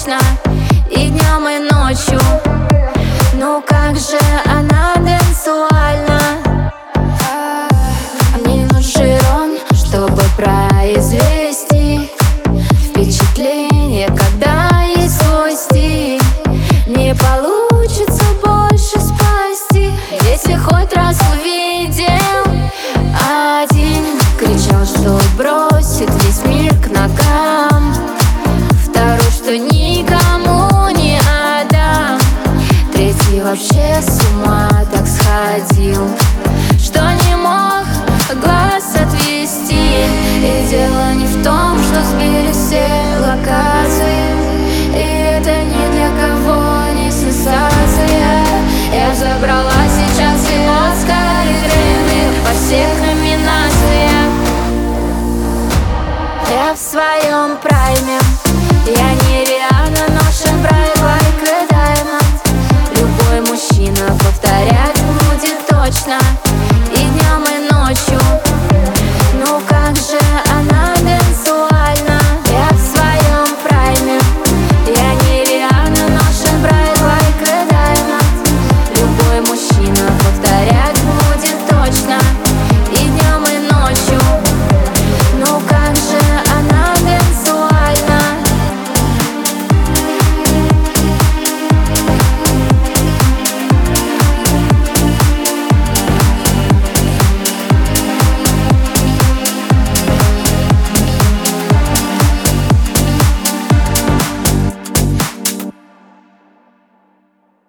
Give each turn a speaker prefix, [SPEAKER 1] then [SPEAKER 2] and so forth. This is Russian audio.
[SPEAKER 1] точно, и днем, и ночью. Ну как же она танцевальна. Мне нужен он, чтобы произвести впечатление, когда есть свой стиль. Не получится больше спасти, если хоть раз увидел один. Кричал, что бросит весь мир к ногам, второй, что никому не отдам, третий вообще с ума так сходил, что не мог глаз отвести. И дело не в том, что сбили все локации, и это ни для кого не сенсация. Я забрала сейчас и Оскар, и Грэмми по всех номинациях. Я в своем прайме, я не Риhanna, но Шенбрайт, like a diamond. Любой мужчина повторять будет точно, и днем, и ночью.